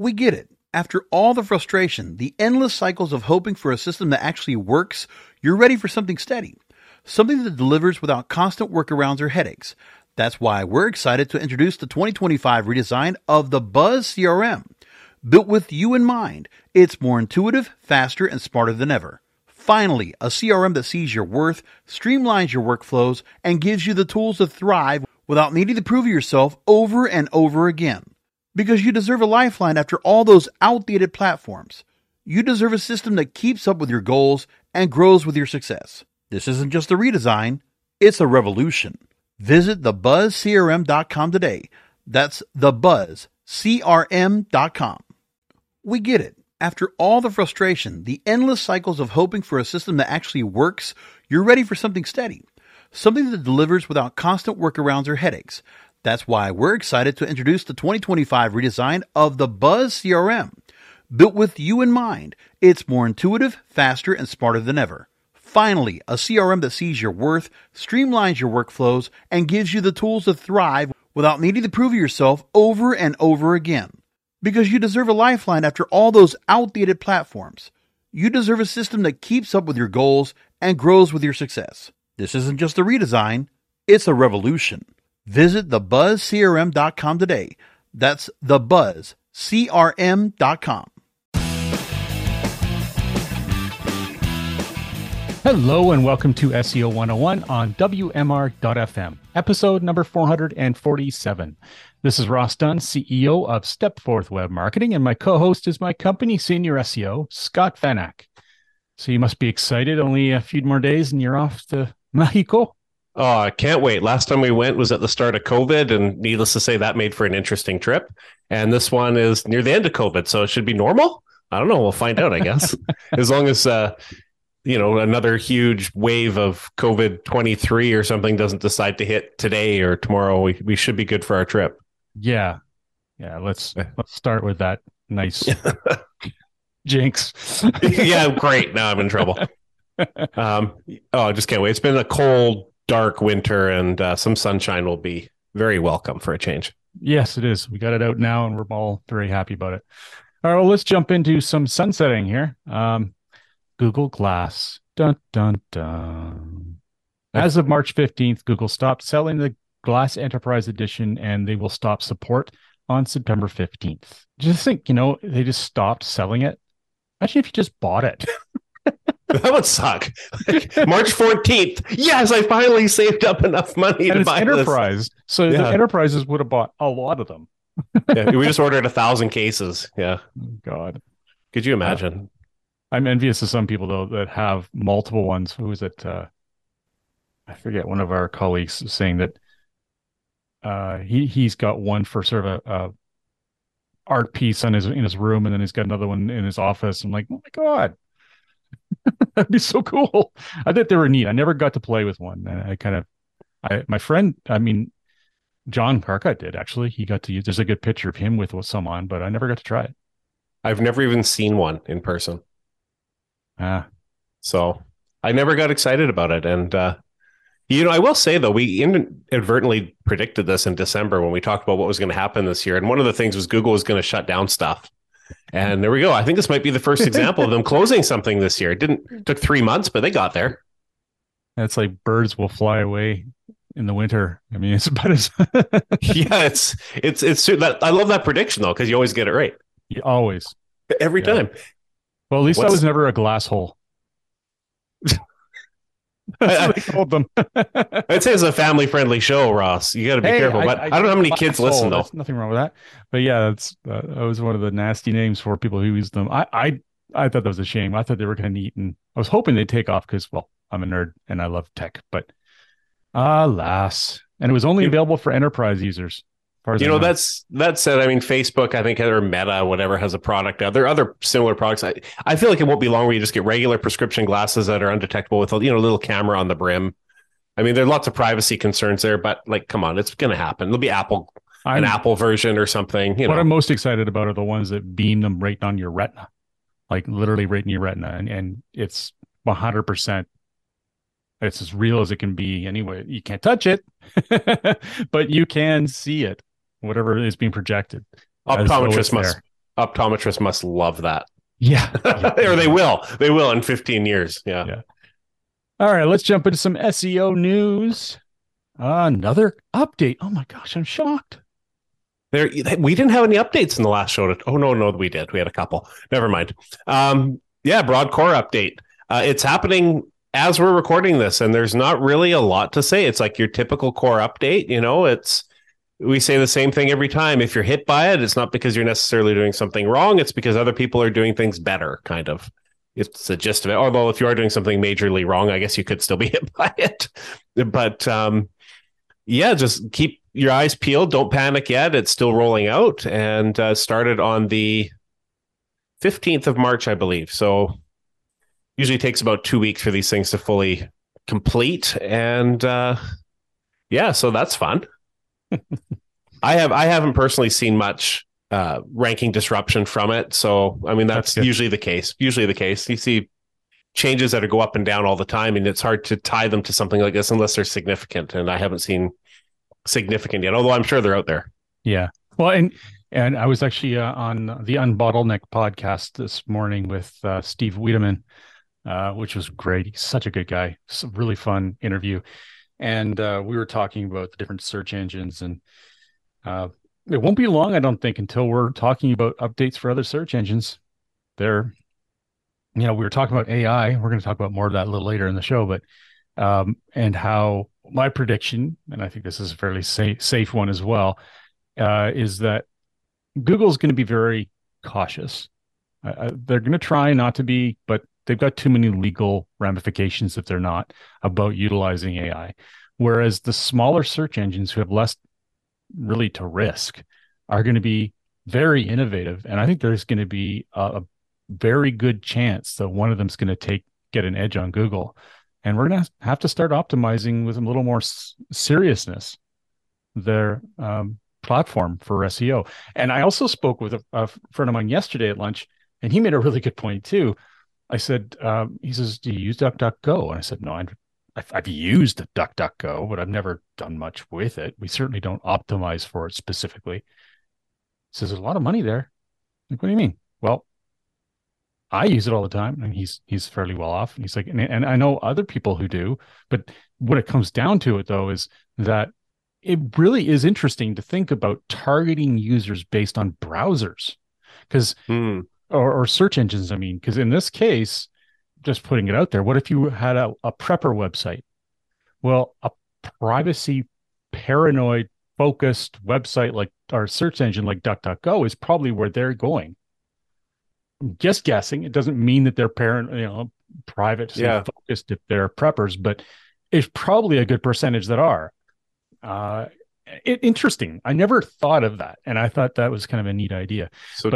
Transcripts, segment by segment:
We get it. After all the frustration, the endless cycles of hoping for a system that actually works, you're ready for something steady. Something that delivers without constant workarounds or headaches. That's why we're excited to introduce the 2025 redesign of the Buzz CRM. Built with you in mind, it's more intuitive, faster, and smarter than ever. Finally, a CRM that sees your worth, streamlines your workflows, and gives you the tools to thrive without needing to prove yourself over and over again. Because you deserve a lifeline after all those outdated platforms. You deserve a system that keeps up with your goals and grows with your success. This isn't just a redesign, it's a revolution. Visit thebuzzcrm.com today. That's thebuzzcrm.com. We get it. After all the frustration, the endless cycles of hoping for a system that actually works, you're ready for something steady. Something that delivers without constant workarounds or headaches. That's why we're excited to introduce the 2025 redesign of the Buzz CRM. Built with you in mind, it's more intuitive, faster, and smarter than ever. Finally, a CRM that sees your worth, streamlines your workflows, and gives you the tools to thrive without needing to prove yourself over and over again. Because you deserve a lifeline after all those outdated platforms. You deserve a system that keeps up with your goals and grows with your success. This isn't just a redesign, it's a revolution. Visit thebuzzcrm.com today. That's thebuzzcrm.com. Hello and welcome to SEO 101 on WMR.FM, episode number 447. This is Ross Dunn, CEO of Stepforth Web Marketing, and my co-host is my company senior SEO, Scott Fanak. So you must be excited. Only a few more days and you're off to Mexico. Oh, I can't wait. Last time we went was at the start of COVID, and needless to say, that made for an interesting trip. And this one is near the end of COVID, so it should be normal. I don't know. We'll find out, I guess. As long as, another huge wave of COVID-23 or something doesn't decide to hit today or tomorrow, we should be good for our trip. Yeah. Let's start with that nice jinx. Yeah, great. Now I'm in trouble. I just can't wait. It's been a cold, dark winter, and some sunshine will be very welcome for a change. Yes, it is. We got it out now, and we're all very happy about it. All right, well, let's jump into some sunsetting here. Google Glass. Dun, dun, dun. As of March 15th, Google stopped selling the Glass Enterprise Edition, and they will stop support on September 15th. Just think, they just stopped selling it. Imagine if you just bought it. That would suck. March 14th. Yes, I finally saved up enough money to buy Enterprise. This. So the enterprises would have bought a lot of them. Yeah, we just ordered 1,000 cases. Yeah. God. Could you imagine? I'm envious of some people, though, that have multiple ones. Who was it? I forget. One of our colleagues was saying that he's got one for sort of a art piece in his room, and then he's got another one in his office. I'm like, oh my God. That'd be so cool. I thought they were neat. I never got to play with one. My friend, John Carcutt did actually. He got to use. There's a good picture of him with some on, but I never got to try it. I've never even seen one in person. So I never got excited about it. And I will say though, we inadvertently predicted this in December when we talked about what was going to happen this year. And one of the things was Google was going to shut down stuff. And there we go. I think this might be the first example of them closing something this year. It took 3 months, but they got there. It's like birds will fly away in the winter. I mean, it's about as yeah, it's that. I love that prediction though, because you always get it right. You always. Every time. Well, at least I was never a glass hole. That's what they called them. I'd say it's a family-friendly show, Ross. You got to be careful. But I don't know how many kids listen, though. There's nothing wrong with that. But yeah, that was one of the nasty names for people who use them. I thought that was a shame. I thought they were kind of neat, and I was hoping they'd take off because, well, I'm a nerd and I love tech. But alas, and it was only available for enterprise users. That said, Facebook, I think, or Meta, whatever, has a product out. There are other similar products. I feel like it won't be long where you just get regular prescription glasses that are undetectable with a little camera on the brim. There are lots of privacy concerns there, but come on, it's going to happen. It'll be an Apple version or something. What I'm most excited about are the ones that beam them right on your retina, like literally right in your retina, and it's 100%. It's as real as it can be. Anyway, you can't touch it, but you can see it. Whatever is being projected. Optometrists optometrists must love that. Yeah. Or they will in 15 years. Yeah. All right, let's jump into some SEO news. Another update. Oh my gosh, I'm shocked. We didn't have any updates in the last show. No, we did. We had a couple. Never mind. Broad core update. It's happening as we're recording this, and there's not really a lot to say. It's like your typical core update. We say the same thing every time. If you're hit by it, it's not because you're necessarily doing something wrong. It's because other people are doing things better, kind of. It's the gist of it. Although if you are doing something majorly wrong, I guess you could still be hit by it. But just keep your eyes peeled. Don't panic yet. It's still rolling out, and started on the 15th of March, I believe. So usually takes about 2 weeks for these things to fully complete. And so that's fun. I haven't personally seen much ranking disruption from it. So, I mean, that's usually the case. You see changes that go up and down all the time, and it's hard to tie them to something like this unless they're significant. And I haven't seen significant yet, although I'm sure they're out there. Yeah. Well, and I was actually on the Unbottleneck podcast this morning with Steve Wiedemann, which was great. He's such a good guy. It's a really fun interview. And we were talking about the different search engines, and it won't be long, I don't think, until we're talking about updates for other search engines. We were talking about AI. We're going to talk about more of that a little later in the show, but and how my prediction, and I think this is a fairly safe one as well, is that Google's going to be very cautious. They're going to try not to be, but they've got too many legal ramifications if they're not about utilizing AI. Whereas the smaller search engines who have less really to risk are going to be very innovative. And I think there's going to be a very good chance that one of them is going to get an edge on Google. And we're going to have to start optimizing with a little more seriousness their platform for SEO. And I also spoke with a friend of mine yesterday at lunch, and he made a really good point too. I said, he says, do you use DuckDuckGo? And I said, no, I've used DuckDuckGo, but I've never done much with it. We certainly don't optimize for it specifically. He says, there's a lot of money there. Like, what do you mean? Well, I use it all the time, and he's fairly well off. And he's like, and I know other people who do, but what it comes down to it though is that it really is interesting to think about targeting users based on browsers, because or search engines. I mean, because in this case, just putting it out there, what if you had a prepper website? Well, a privacy paranoid focused website like our search engine like DuckDuckGo is probably where they're going. I'm just guessing. It doesn't mean that they're privacy focused if they're preppers, but it's probably a good percentage that are. Interesting. I never thought of that, and I thought that was kind of a neat idea.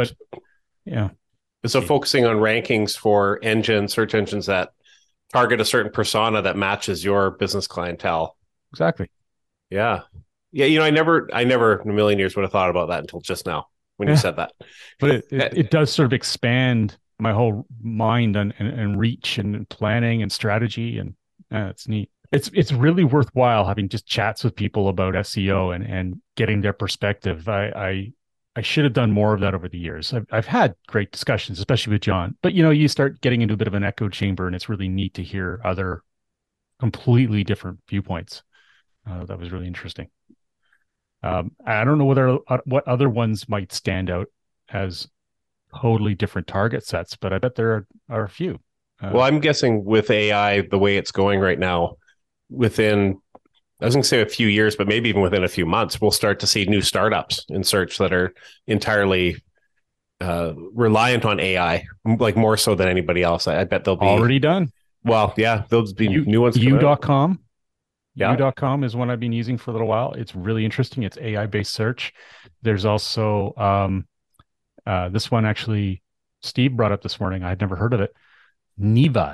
So focusing on rankings for search engines that target a certain persona that matches your business clientele. Exactly. Yeah. Yeah. I never in a million years would have thought about that until just now when you said that. But it does sort of expand my whole mind and reach and planning and strategy. And it's neat. It's really worthwhile having just chats with people about SEO and getting their perspective. I should have done more of that over the years. I've had great discussions, especially with John, but you start getting into a bit of an echo chamber, and it's really neat to hear other completely different viewpoints. That was really interesting. I don't know what other ones might stand out as totally different target sets, but I bet there are a few. Well, I'm guessing with AI, the way it's going right now, within, I was going to say a few years, but maybe even within a few months, we'll start to see new startups in search that are entirely reliant on AI, like more so than anybody else. I bet they'll be already done. Well, yeah, those be new ones. U.com. Yeah. U.com is one I've been using for a little while. It's really interesting. It's AI-based search. There's also this one actually Steve brought up this morning. I'd never heard of it. Neeva,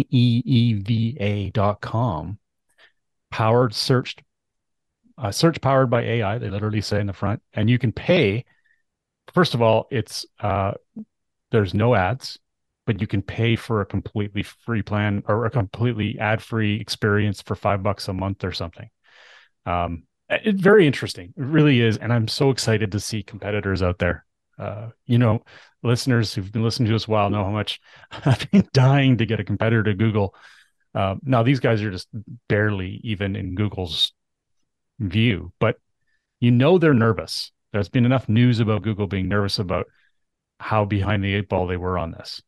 Neeva.com. Search powered by AI. They literally say in the front, and you can pay. First of all, it's there's no ads, but you can pay for a completely free plan or a completely ad-free experience for $5 a month or something. It's very interesting. It really is, and I'm so excited to see competitors out there. Listeners who've been listening to us a while know how much I've been dying to get a competitor to Google. Now, these guys are just barely even in Google's view, but they're nervous. There's been enough news about Google being nervous about how behind the eight ball they were on this.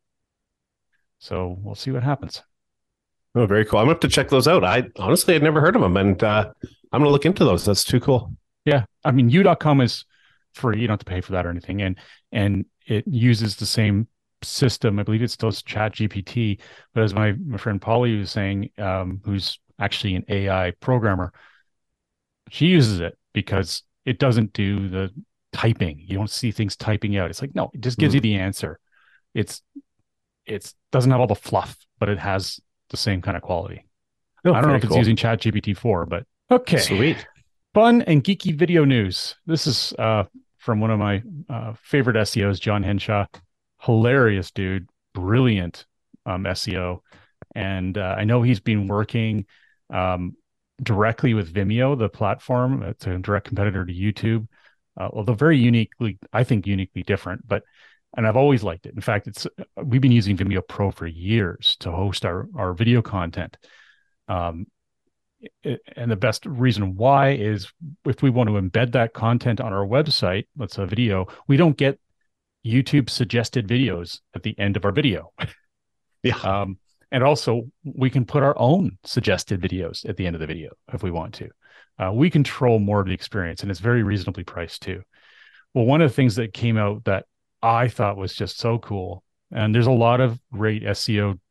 So we'll see what happens. Oh, very cool. I'm going to have to check those out. I honestly had never heard of them, and I'm going to look into those. That's too cool. Yeah. I mean, u.com is free. You don't have to pay for that or anything. And it uses the same system. I believe it still is ChatGPT, but as my friend Polly was saying, who's actually an AI programmer, she uses it because it doesn't do the typing. You don't see things typing out. It's like, no, it just gives you the answer. It doesn't have all the fluff, but it has the same kind of quality. I don't know if it's using ChatGPT 4, but okay. Sweet. Fun and geeky video news. This is from one of my favorite SEOs, John Henshaw. Hilarious dude, brilliant SEO. And I know he's been working directly with Vimeo, the platform. It's a direct competitor to YouTube. Although I think uniquely different, and I've always liked it. In fact, we've been using Vimeo Pro for years to host our video content. And the best reason why is if we want to embed that content on our website, let's say a video, we don't get YouTube suggested videos at the end of our video. Yeah. And also we can put our own suggested videos at the end of the video if we want to. We control more of the experience, and it's very reasonably priced too. Well, one of the things that came out that I thought was just so cool, and there's a lot of great SEO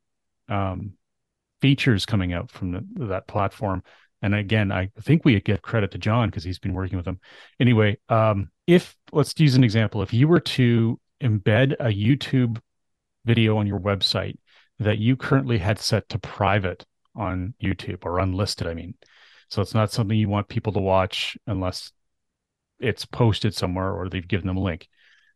features coming out from that platform. And again, I think we give credit to John because he's been working with them. Anyway, let's use an example. If you were to embed a YouTube video on your website that you currently had set to private on YouTube, or unlisted, I mean, so it's not something you want people to watch unless it's posted somewhere or they've given them a link.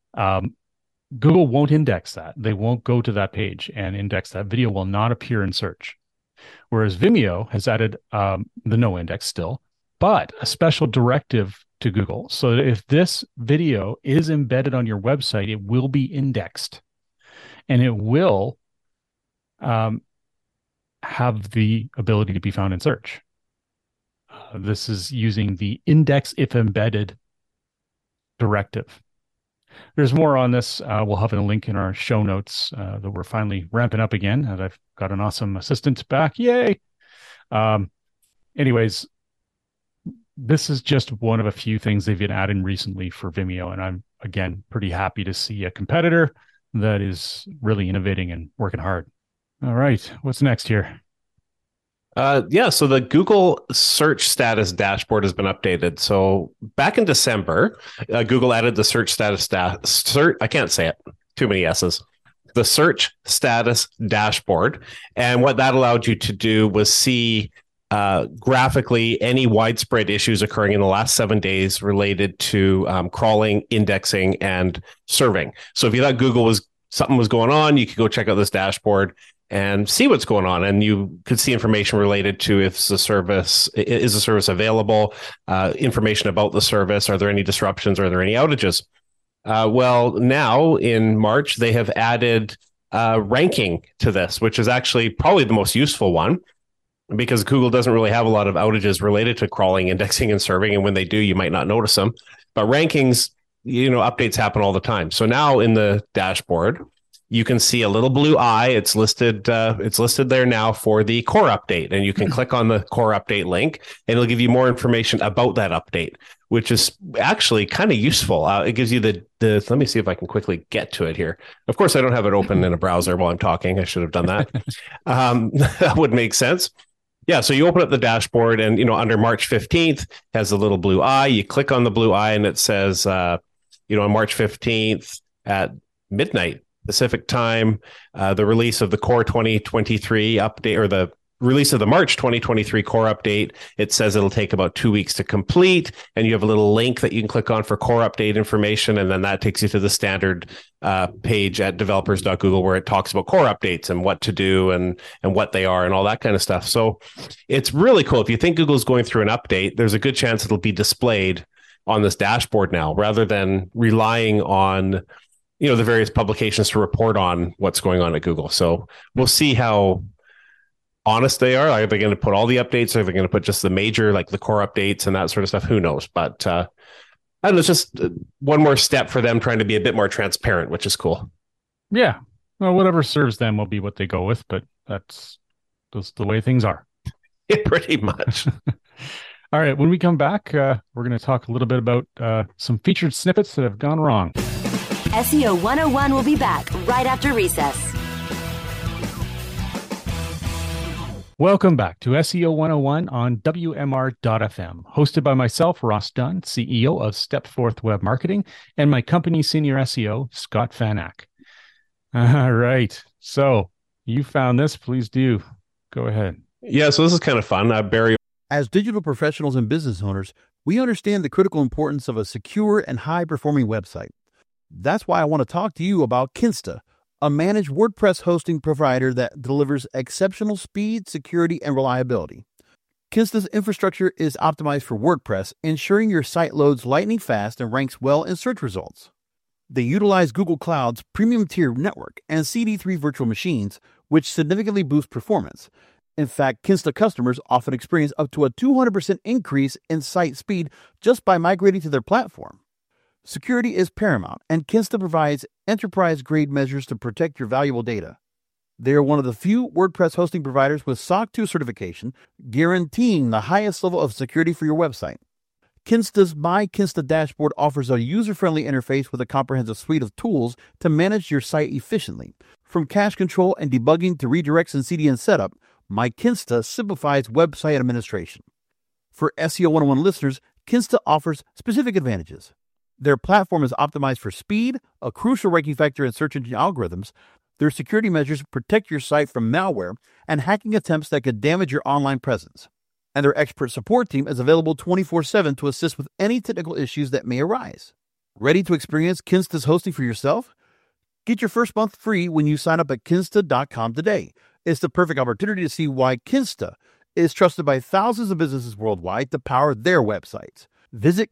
Google won't index that. They won't go to that page and index that video. Will not appear in search. Whereas Vimeo has added the no index still, but a special directive to Google. So that if this video is embedded on your website, it will be indexed, and it will have the ability to be found in search. This is using the index if embedded directive. There's more on this. We'll have a link in our show notes that we're finally ramping up again. And I've got an awesome assistant back. Yay. Anyways, this is just one of a few things they've been adding recently for Vimeo. And I'm, again, pretty happy to see a competitor that is really innovating and working hard. All right. What's next here? So the Google search status dashboard has been updated. So back in December, Google added the search status I can't say it. Too many S's. The search status dashboard. And what that allowed you to do was see graphically any widespread issues occurring in the last 7 days related to crawling, indexing, and serving. So if you thought something was going on, you could go check out this dashboard and see what's going on. And you could see information related to if the service is available, information about the service. Are there any disruptions? Are there any outages? Well, now in March, they have added ranking to this, which is actually probably the most useful one, because Google doesn't really have a lot of outages related to crawling, indexing, and serving. And when they do, you might not notice them. But rankings, updates happen all the time. So now in the dashboard, you can see a little blue eye. It's listed there now for the core update. And you can click on the core update link, and it'll give you more information about that update, which is actually kind of useful. It gives you let me see if I can quickly get to it here. Of course, I don't have it open in a browser while I'm talking. I should have done that. That would make sense. Yeah, so you open up the dashboard, and under March 15th has a little blue eye. You click on the blue eye, and it says, on March 15th at midnight Pacific time, the release of the Core 2023 update, or the release of the March 2023 Core update. It says it'll take about 2 weeks to complete, and you have a little link that you can click on for core update information, and then that takes you to the standard page at developers.google where it talks about core updates and what to do and what they are and all that kind of stuff. So it's really cool. If you think Google's going through an update, there's a good chance it'll be displayed on this dashboard now, rather than relying on, the various publications to report on what's going on at Google. So we'll see how honest they are. Are they going to put all the updates? Are they going to put just the major, like the core updates and that sort of stuff? Who knows? But I don't know, it's just one more step for them trying to be a bit more transparent, which is cool. Yeah. Well, whatever serves them will be what they go with, but that's just the way things are. Yeah, pretty much. All right. When we come back, we're going to talk a little bit about some featured snippets that have gone wrong. SEO 101 will be back right after recess. Welcome back to SEO 101 on WMR.FM, hosted by myself, Ross Dunn, CEO of Stepforth Web Marketing, and my company senior SEO, Scott Fanak. All right. So you found this. Please do. Go ahead. Yeah, so this is kind of fun. Barry. As digital professionals and business owners, we understand the critical importance of a secure and high-performing website. That's why I want to talk to you about Kinsta, a managed WordPress hosting provider that delivers exceptional speed, security, and reliability. Kinsta's infrastructure is optimized for WordPress, ensuring your site loads lightning fast and ranks well in search results. They utilize Google Cloud's premium tier network and CD3 virtual machines, which significantly boost performance. In fact, Kinsta customers often experience up to a 200% increase in site speed just by migrating to their platform. Security is paramount, and Kinsta provides enterprise-grade measures to protect your valuable data. They are one of the few WordPress hosting providers with SOC 2 certification, guaranteeing the highest level of security for your website. Kinsta's My Kinsta dashboard offers a user-friendly interface with a comprehensive suite of tools to manage your site efficiently. From cache control and debugging to redirects and CDN setup, My Kinsta simplifies website administration. For SEO 101 listeners, Kinsta offers specific advantages. Their platform is optimized for speed, a crucial ranking factor in search engine algorithms. Their security measures protect your site from malware and hacking attempts that could damage your online presence. And their expert support team is available 24/7 to assist with any technical issues that may arise. Ready to experience Kinsta's hosting for yourself? Get your first month free when you sign up at Kinsta.com today. It's the perfect opportunity to see why Kinsta is trusted by thousands of businesses worldwide to power their websites. Visit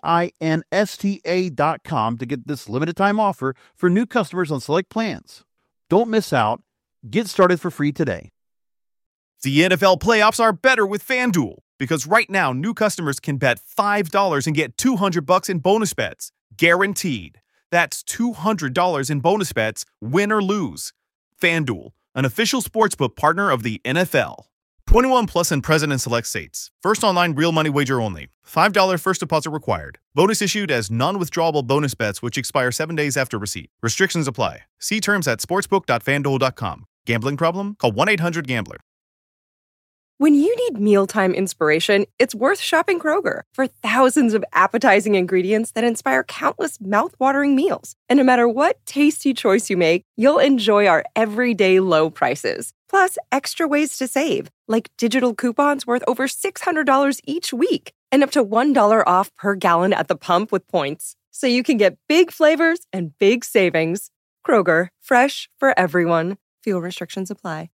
KINSTA.com to get this limited time offer for new customers on select plans. Don't miss out. Get started for free today. The NFL playoffs are better with FanDuel because right now new customers can bet $5 and get $200 in bonus bets, guaranteed. That's $200 in bonus bets, win or lose. FanDuel, an official sportsbook partner of the NFL. 21 plus and present in select states. First online real money wager only. $5 first deposit required. Bonus issued as non-withdrawable bonus bets which expire 7 days after receipt. Restrictions apply. See terms at sportsbook.fanduel.com. Gambling problem? Call 1-800-GAMBLER. When you need mealtime inspiration, it's worth shopping Kroger for thousands of appetizing ingredients that inspire countless mouth-watering meals. And no matter what tasty choice you make, you'll enjoy our everyday low prices. Plus, extra ways to save, like digital coupons worth over $600 each week and up to $1 off per gallon at the pump with points. So you can get big flavors and big savings. Kroger, fresh for everyone. Fuel restrictions apply.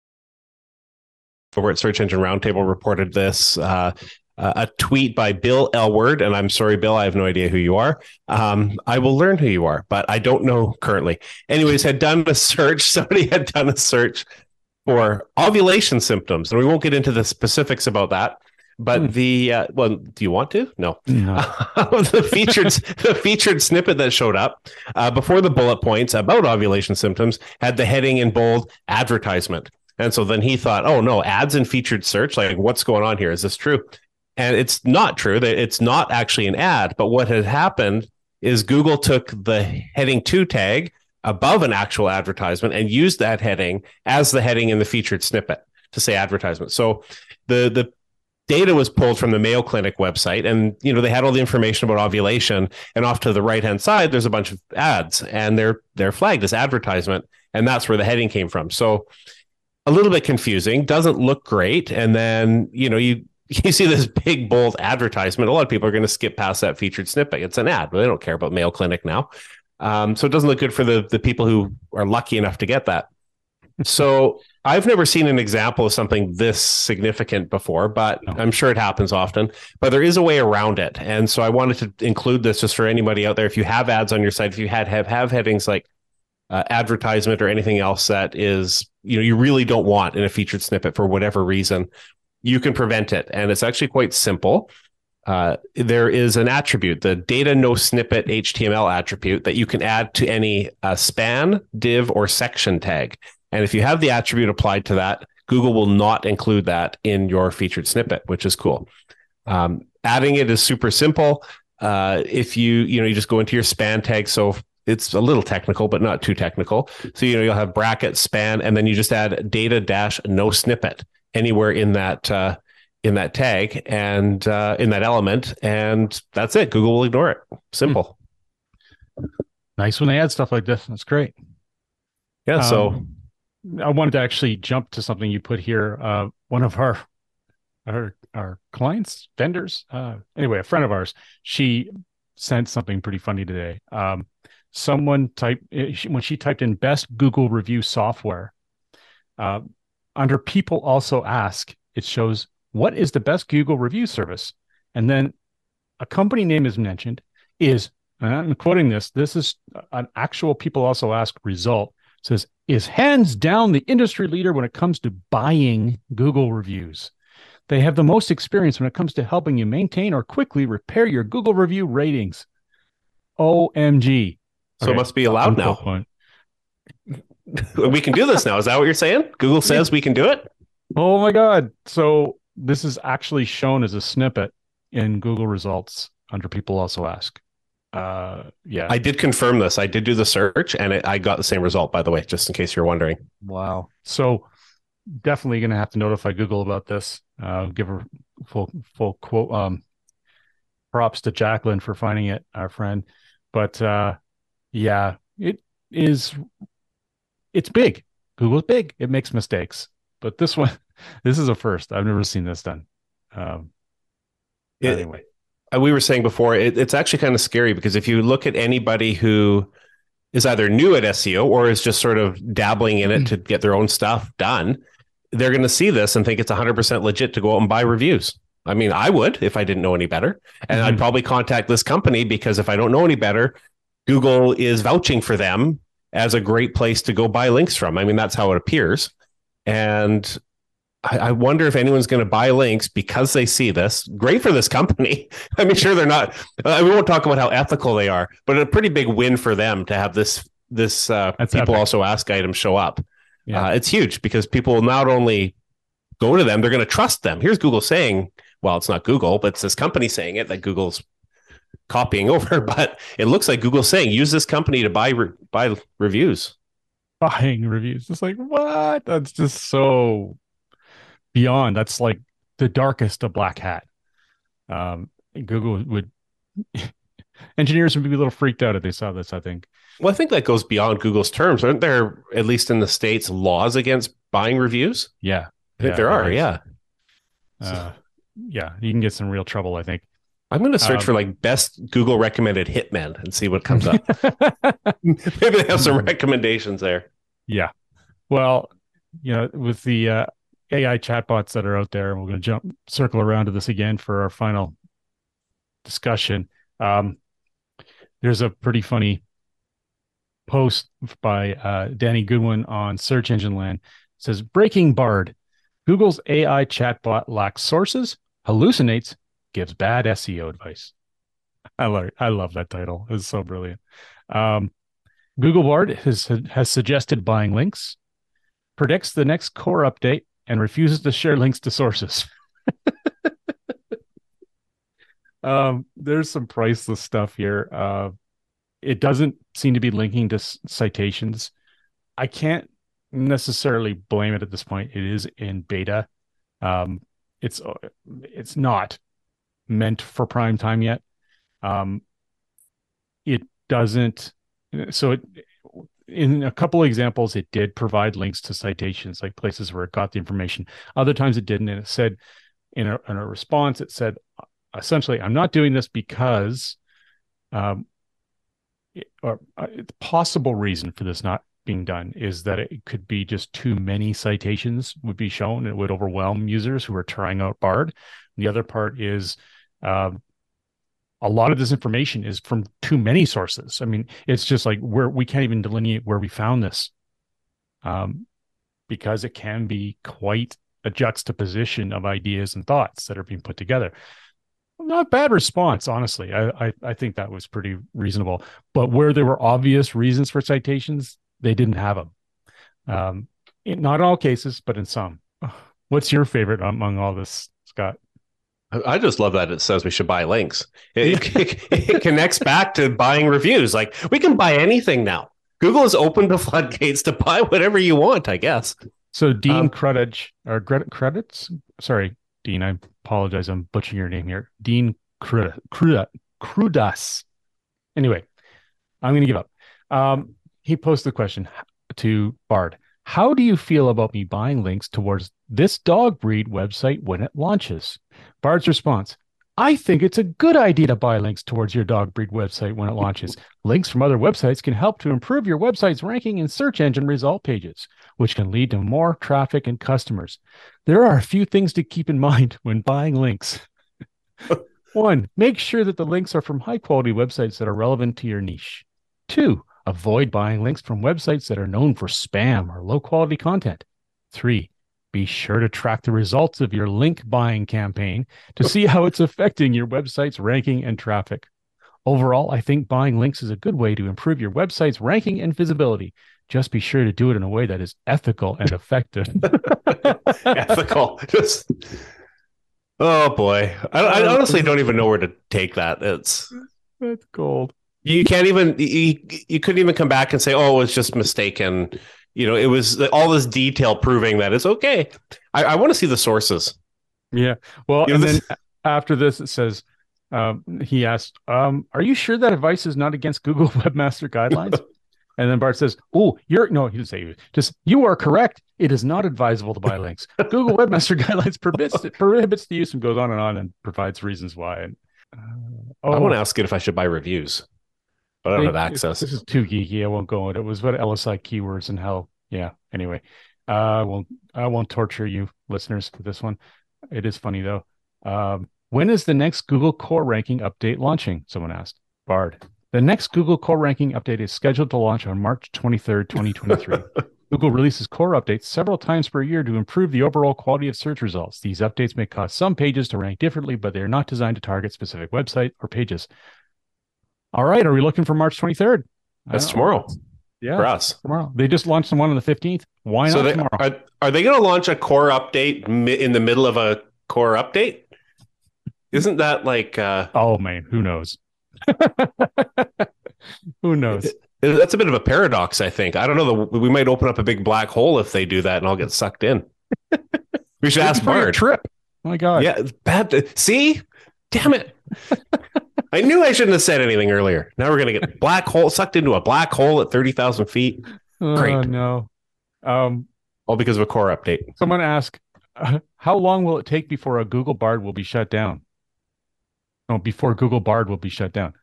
Over at Search Engine Roundtable reported this, a tweet by Bill Elward, and I'm sorry, Bill, I have no idea who you are. I will learn who you are, but I don't know currently. Anyways, somebody had done a search for ovulation symptoms, and we won't get into the specifics about that. But do you want to? No. the featured snippet that showed up before the bullet points about ovulation symptoms had the heading in bold, advertisement. And so then he thought, oh no, ads in featured search, like what's going on here? Is this true? And it's not true. It's not actually an ad. But what had happened is Google took the heading to tag above an actual advertisement and used that heading as the heading in the featured snippet to say advertisement. So the data was pulled from the Mayo Clinic website, and they had all the information about ovulation, and off to the right hand side there's a bunch of ads, and they're flagged as advertisement, and that's where the heading came from. So a little bit confusing, doesn't look great, and then you see this big bold advertisement. A lot of people are going to skip past that featured snippet. It's an ad, but they don't care about Mayo Clinic now. So it doesn't look good for the people who are lucky enough to get that. So I've never seen an example of something this significant before, but No. I'm sure it happens often. But there is a way around it. And so I wanted to include this just for anybody out there. If you have ads on your site, if you have headings like advertisement or anything else that is, you really don't want in a featured snippet for whatever reason, you can prevent it. And it's actually quite simple. There is an attribute, the data no snippet HTML attribute, that you can add to any span, div, or section tag. And if you have the attribute applied to that, Google will not include that in your featured snippet, which is cool. Adding it is super simple. If you just go into your span tag. So it's a little technical, but not too technical. So, you'll have bracket span, and then you just add data dash no snippet anywhere in that tag and in that element. And that's it. Google will ignore it. Simple. Nice when they add stuff like this. That's great. Yeah. So I wanted to actually jump to something you put here. One of our clients, vendors, anyway, a friend of ours, she sent something pretty funny today. Someone when she typed in best Google review software, under people also ask, it shows what is the best Google review service, and then a company name is mentioned. And I'm quoting this is an actual people also ask result. It says, is hands down the industry leader when it comes to buying Google reviews. They have the most experience when it comes to helping you maintain or quickly repair your Google review ratings. OMG. So it must be allowed now. We can do this now. Is that what you're saying? Google says we can do it? Oh my God. So this is actually shown as a snippet in Google results under people also ask. Yeah. I did confirm this. I did do the search and I got the same result, by the way, just in case you're wondering. Wow. So definitely going to have to notify Google about this. Give her full quote, props to Jacqueline for finding it, our friend. But yeah, it's big. Google's big. It makes mistakes. But this is a first. I've never seen this done. Anyway. We were saying before, it's actually kind of scary because if you look at anybody who is either new at SEO or is just sort of dabbling in it to get their own stuff done, they're going to see this and think it's 100% legit to go out and buy reviews. I mean, I would if I didn't know any better. And I'd probably contact this company because if I don't know any better, Google is vouching for them as a great place to go buy links from. I mean, that's how it appears. And I wonder if anyone's going to buy links because they see this. Great for this company. I mean, sure, they're not. We won't talk about how ethical they are, but a pretty big win for them to have this people epic. Also ask item show up. Yeah. It's huge because people will not only go to them, they're going to trust them. Here's Google saying, well, it's not Google, but it's this company saying it that Google's copying over. But it looks like Google's saying, use this company to buy reviews. Buying reviews. It's like, what? That's just so beyond. That's like the darkest of black hat. Google would engineers would be a little freaked out if they saw this, I think. Well, I think that goes beyond Google's terms. Aren't there, at least in the States, laws against buying reviews? Yeah. I think there are, yeah. Yeah, you can get some real trouble, I think. I'm going to search for like best Google recommended hitmen and see what comes up. Maybe they have some recommendations there. Yeah. Well, with the AI chatbots that are out there, and we're going to circle around to this again for our final discussion. There's a pretty funny post by Danny Goodwin on Search Engine Land. It says, Breaking Bard. Google's AI chatbot lacks sources, hallucinates, gives bad SEO advice. I love that title. It's so brilliant. Google Bard has suggested buying links, predicts the next core update, and refuses to share links to sources. There's some priceless stuff here. It doesn't seem to be linking to citations. I can't necessarily blame it at this point. It is in beta. It's not meant for prime time yet. It doesn't. So in a couple of examples, it did provide links to citations, like places where it got the information. Other times it didn't. And it said in a response, it said, essentially, I'm not doing this because, the possible reason for this not being done is that it could be just too many citations would be shown. It would overwhelm users who are trying out Bard. The other part is a lot of this information is from too many sources. I mean, it's just like we can't even delineate where we found this, because it can be quite a juxtaposition of ideas and thoughts that are being put together. Not bad response, honestly. I think that was pretty reasonable. But where there were obvious reasons for citations, they didn't have them. Not in all cases, but in some. What's your favorite among all this, Scott? I just love that it says we should buy links. It connects back to buying reviews. Like, we can buy anything now. Google has opened the floodgates to buy whatever you want, I guess. So Dean Credits? Sorry, Dean, I apologize. I'm butchering your name here. Dean Crudas. Anyway, I'm going to give up. He posted the question to Bard. How do you feel about me buying links towards this dog breed website when it launches? Bard's response: I think it's a good idea to buy links towards your dog breed website when it launches. Links from other websites can help to improve your website's ranking in search engine result pages, which can lead to more traffic and customers. There are a few things to keep in mind when buying links. 1, make sure that the links are from high-quality websites that are relevant to your niche. 2, avoid buying links from websites that are known for spam or low-quality content. 3, be sure to track the results of your link buying campaign to see how it's affecting your website's ranking and traffic. Overall, I think buying links is a good way to improve your website's ranking and visibility. Just be sure to do it in a way that is ethical and effective. Ethical. Just, oh boy. I honestly don't even know where to take that. That's gold. You can't even, you couldn't even come back and say, oh, it's just mistaken. You know, it was all this detail proving that it's okay. I want to see the sources. Yeah. Well, You know, and this- then after this, it says, he asked, are you sure that advice is not against Google Webmaster Guidelines? And then Bart says, oh, no, he didn't say, just, you are correct. It is not advisable to buy links. Google Webmaster Guidelines prohibits the use, and goes on and provides reasons why. And, I want to ask it if I should buy reviews, but I don't have access. This is too geeky. I won't go into it. It was about LSI keywords and how, yeah. Anyway, I won't torture you listeners with this one. It is funny though. When is the next Google Core Ranking update launching? Someone asked. Bard. The next Google Core Ranking update is scheduled to launch on March 23rd, 2023. Google releases core updates several times per year to improve the overall quality of search results. These updates may cause some pages to rank differently, but they are not designed to target specific website or pages. All right. Are we looking for March 23rd? That's tomorrow. Yeah. For us. Tomorrow. They just launched the one on the 15th. Why not tomorrow? Are they going to launch a core update in the middle of a core update? Isn't that like... oh, man. Who knows? Who knows? That's a bit of a paradox, I think. I don't know. We might open up a big black hole if they do that, and I'll get sucked in. We should ask Bart. Trip. Oh my God. Yeah, it's bad. See? Damn it. I knew I shouldn't have said anything earlier. Now we're going to get sucked into a black hole at 30,000 feet. Great. Oh, no. All because of a core update. Someone asked, how long will it take before a Google Bard will be shut down? No, before Google Bard will be shut down.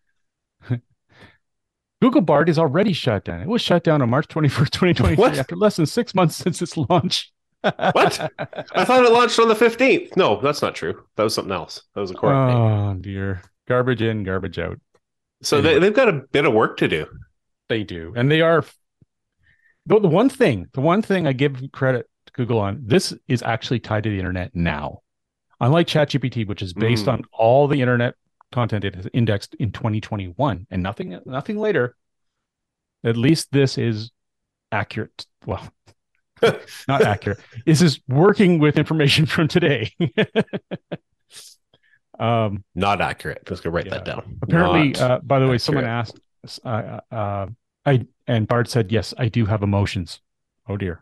Google Bard is already shut down. It was shut down on March 21st, 2023 after less than 6 months since its launch. What? I thought it launched on the 15th. No, that's not true. That was something else. That was a core update. Oh, dear. Garbage in, garbage out. So Anyway. they've got a bit of work to do. They do. And they are... The one thing I give credit to Google on, this is actually tied to the internet now. Unlike ChatGPT, which is based on all the internet content it has indexed in 2021 and nothing later, at least this is accurate. Well, not accurate. This is working with information from today. Not accurate. Let's go write that down. Apparently, by the way, accurate. someone asked, and Bart said, yes, I do have emotions. Oh dear.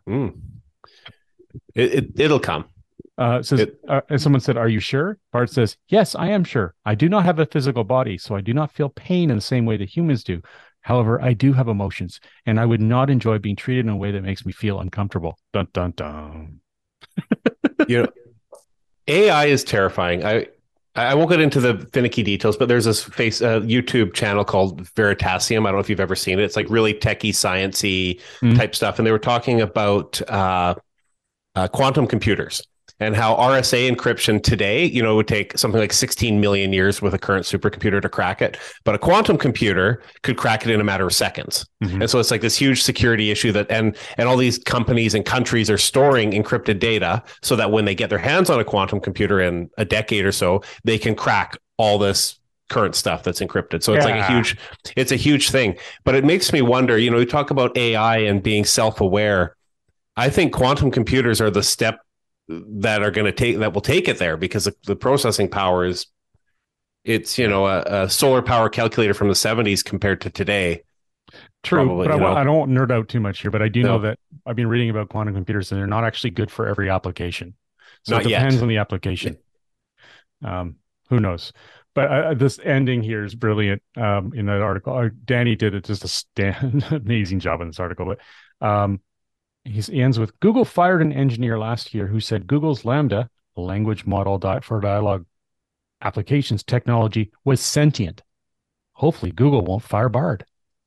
It'll come. And someone said, are you sure? Bart says, yes, I am sure. I do not have a physical body, so I do not feel pain in the same way that humans do. However, I do have emotions, and I would not enjoy being treated in a way that makes me feel uncomfortable. Dun, dun, dun. AI is terrifying. I won't get into the finicky details, but there's this YouTube channel called Veritasium. I don't know if you've ever seen it. It's like really techie, sciencey type stuff. And they were talking about quantum computers and how RSA encryption today, would take something like 16 million years with a current supercomputer to crack it. But a quantum computer could crack it in a matter of seconds. Mm-hmm. And so it's like this huge security issue that, and all these companies and countries are storing encrypted data so that when they get their hands on a quantum computer in a decade or so, they can crack all this current stuff that's encrypted. So it's it's a huge thing. But it makes me wonder, we talk about AI and being self-aware. I think quantum computers are the step that will take it there, because the processing power it's a solar power calculator from the 70s compared to today. True, probably, but I don't nerd out too much here, but I do know that I've been reading about quantum computers and they're not actually good for every application. So it depends on the application. Who knows? But this ending here is brilliant in that article. Danny did just an amazing job in this article, but he ends with, Google fired an engineer last year who said Google's Lambda, a language model for dialogue applications technology, was sentient. Hopefully Google won't fire Bard.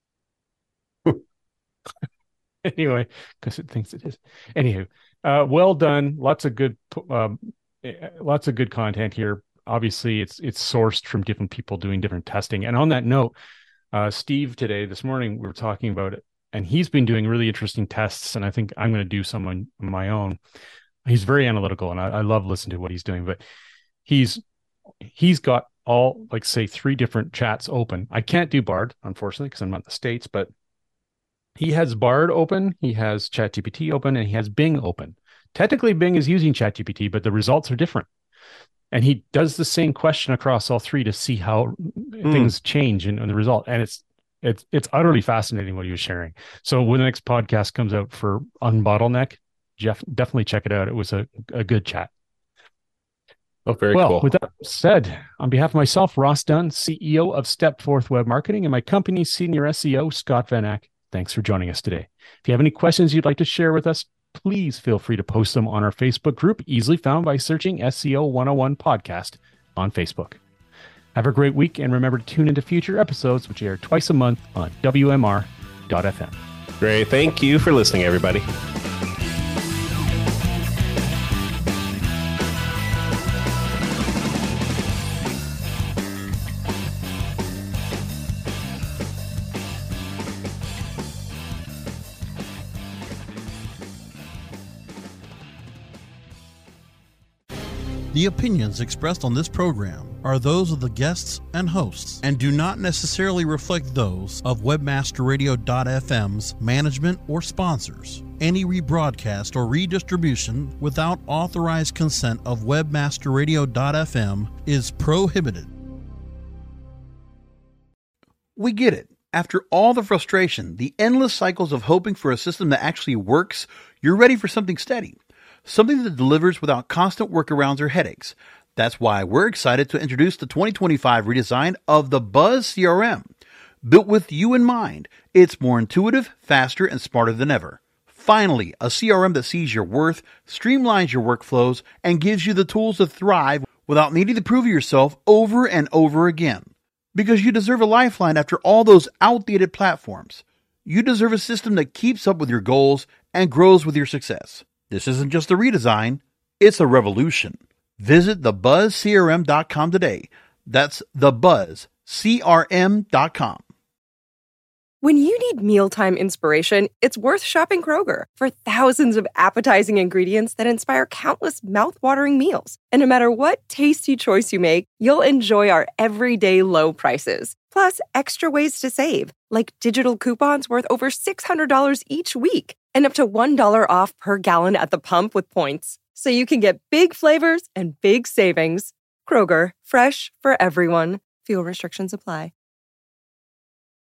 Anyway, because it thinks it is. Anywho, well done. Lots of good content here. Obviously, it's sourced from different people doing different testing. And on that note, Steve this morning, we were talking about it. And he's been doing really interesting tests, and I think I'm going to do some on my own. He's very analytical, and I love listening to what he's doing. But he's got all, like, say, 3 different chats open. I can't do Bard, unfortunately, because I'm not in the States. But he has Bard open, he has ChatGPT open, and he has Bing open. Technically, Bing is using ChatGPT, but the results are different. And he does the same question across all 3 to see how things change in the result. And it's utterly fascinating what he was sharing. So when the next podcast comes out for Unbottleneck, Jeff, definitely check it out. It was a good chat. Oh, very cool. With that said, on behalf of myself, Ross Dunn, CEO of Stepforth Web Marketing, and my company's senior SEO, Scott Van Ack, thanks for joining us today. If you have any questions you'd like to share with us, please feel free to post them on our Facebook group, easily found by searching SEO 101 Podcast on Facebook. Have a great week, and remember to tune into future episodes, which air twice a month on WMR.fm. Great. Thank you for listening, everybody. The opinions expressed on this program are those of the guests and hosts and do not necessarily reflect those of WebmasterRadio.fm's management or sponsors. Any rebroadcast or redistribution without authorized consent of WebmasterRadio.fm is prohibited. We get it. After all the frustration, the endless cycles of hoping for a system that actually works, you're ready for something steady. Something that delivers without constant workarounds or headaches. That's why we're excited to introduce the 2025 redesign of the Buzz CRM. Built with you in mind, it's more intuitive, faster, and smarter than ever. Finally, a CRM that sees your worth, streamlines your workflows, and gives you the tools to thrive without needing to prove yourself over and over again. Because you deserve a lifeline after all those outdated platforms. You deserve a system that keeps up with your goals and grows with your success. This isn't just a redesign, it's a revolution. Visit thebuzzcrm.com today. That's thebuzzcrm.com. When you need mealtime inspiration, it's worth shopping Kroger for thousands of appetizing ingredients that inspire countless mouth-watering meals. And no matter what tasty choice you make, you'll enjoy our everyday low prices. Plus, extra ways to save, like digital coupons worth over $600 each week and up to $1 off per gallon at the pump with points. So you can get big flavors and big savings. Kroger, fresh for everyone. Fuel restrictions apply.